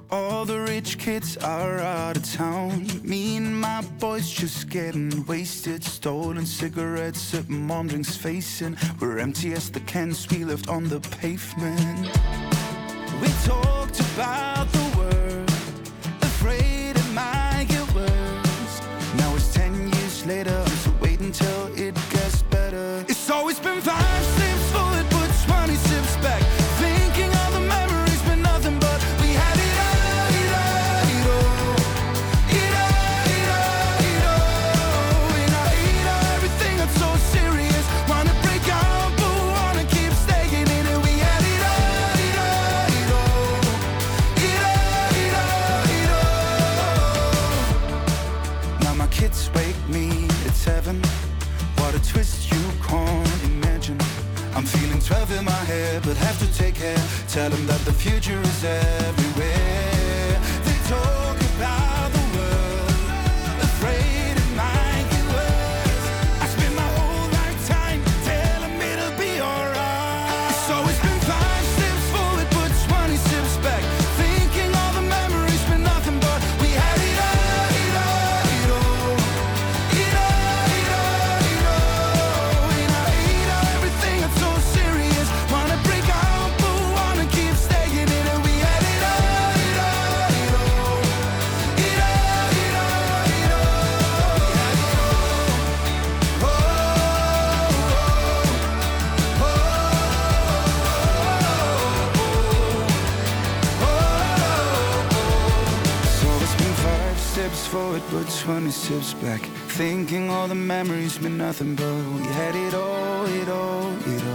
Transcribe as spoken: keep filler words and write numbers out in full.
All the rich kids are out of town. Me and my boys just getting wasted. Stolen cigarettes at mom drinks facing. We're empty as the cans we left on the pavement. We talked about the world, afraid it might get worse. Now it's ten years later, so wait until it gets better. It's always been five sips forward, but twenty sips back. Thinking of the memories, but nothing but we had it all. Kids wake me at seven. What a twist you can't imagine. I'm feeling twelve in my head, but have to take care. Tell them that the future is everywhere. They talk about the world, afraid it might get worse. I spend my whole lifetime telling them it'll be alright. It's always been five steps forward, but twenty steps back. Thinking all the memories, but nothing but we had it all. Forward but twenty steps back. Thinking all the memories meant nothing but we had it all, it all, it